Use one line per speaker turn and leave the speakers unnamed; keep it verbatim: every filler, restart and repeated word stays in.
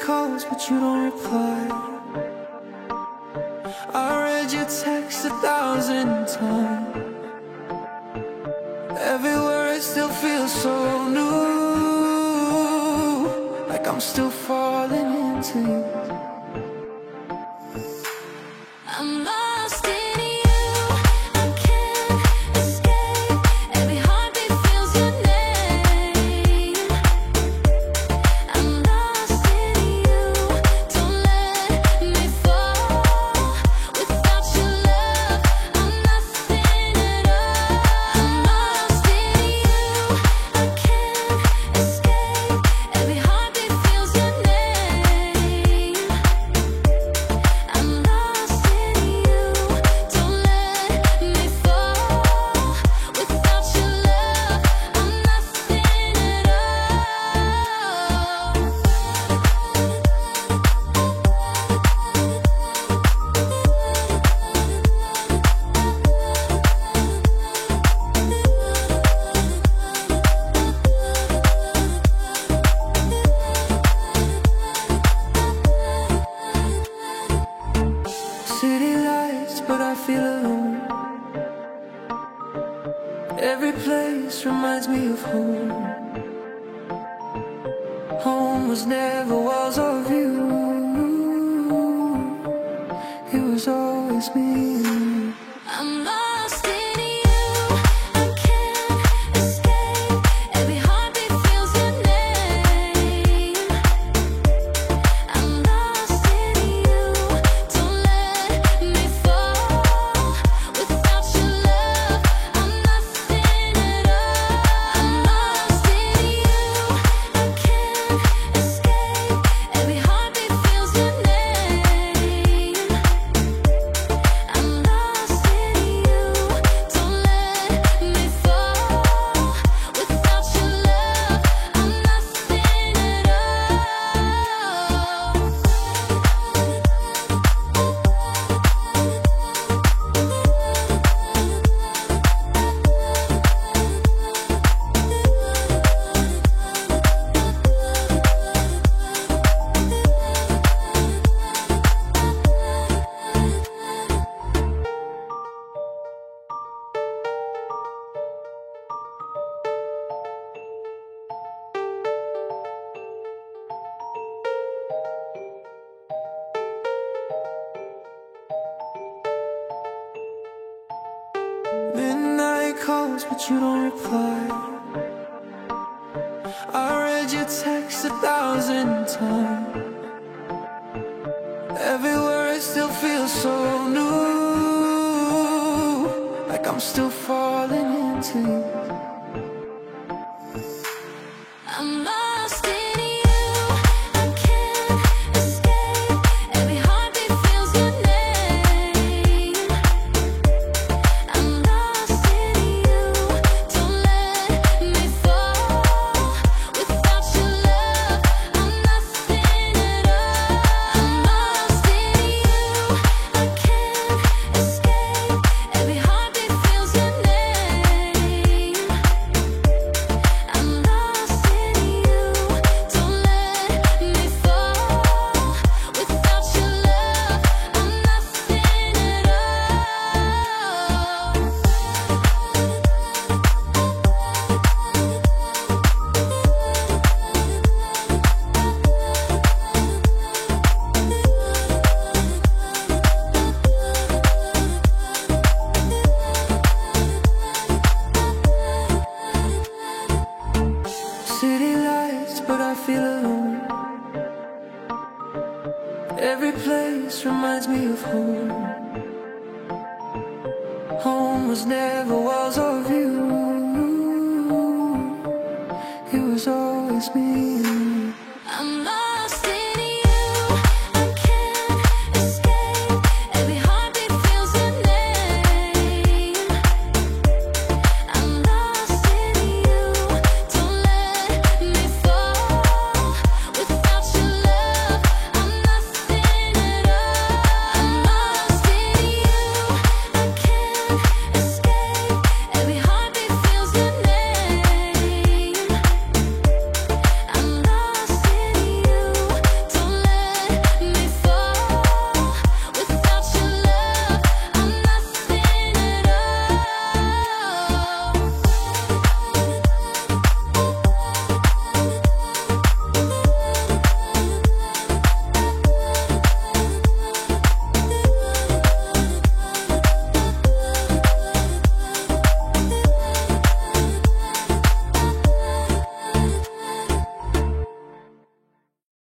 calls, but you don't reply. I read your text a thousand times. Every word still feels so new, like I'm still falling into you. I'm lost in you, I can't escape. Every heartbeat feels your name. I'm lost in you, don't let me fall. Without your love, I'm nothing at all. I'm lost in you, I can't escape. Every heartbeat feels your name. I'm lost in you, don't let me fall. Without your love, I'm nothing at all. City lights, but I feel alone. Every place reminds me of home. Home was never walls of you. It was always me. I'm lost in you, I can't escape. Every heartbeat feels your name. I'm lost in you, don't let me fall. Without your love, I'm nothing at all. I'm lost in you, I can't escape. Every heartbeat feels your name. I'm lost in you, don't let me fall. Without your love, I'm nothing at all. Midnight calls, but you don't reply. I read your text a thousand times. Every word still feels so new, like I'm still falling into you. I'm lost in you, I can't escape. Every heartbeat feels your name. I'm lost in you, don't let me fall. Without your love, I'm nothing at all. I'm lost in you, I can't escape. Every heartbeat feels your name. I'm lost in you, don't let me fall. Without your love, I'm nothing at all. City lights, but I feel alone. Every place reminds me of home. Home was never walls of you. It was always me. I'm lost in